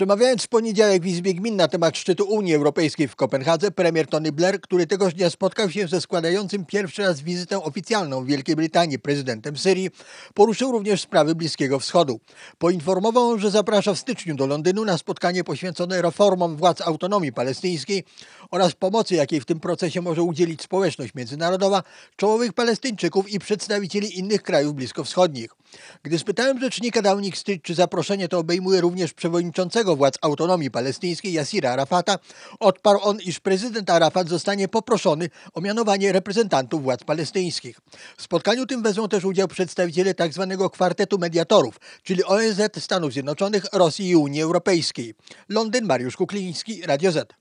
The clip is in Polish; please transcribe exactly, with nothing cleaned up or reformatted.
Przemawiając w poniedziałek w Izbie Gmin na temat szczytu Unii Europejskiej w Kopenhadze, premier Tony Blair, który tegoż dnia spotkał się ze składającym pierwszy raz wizytę oficjalną w Wielkiej Brytanii prezydentem Syrii, poruszył również sprawy Bliskiego Wschodu. Poinformował on, że zaprasza w styczniu do Londynu na spotkanie poświęcone reformom władz autonomii palestyńskiej oraz pomocy, jakiej w tym procesie może udzielić społeczność międzynarodowa, czołowych Palestyńczyków i przedstawicieli innych krajów bliskowschodnich. Gdy spytałem rzecznika Downing Street, czy zaproszenie to obejmuje również przewodniczącego władz autonomii palestyńskiej Yasira Arafata, odparł on, iż prezydent Arafat zostanie poproszony o mianowanie reprezentantów władz palestyńskich. W spotkaniu tym wezmą też udział przedstawiciele tzw. kwartetu mediatorów, czyli O N Z, Stanów Zjednoczonych, Rosji i Unii Europejskiej. Londyn, Mariusz Kukliński, Radio Z.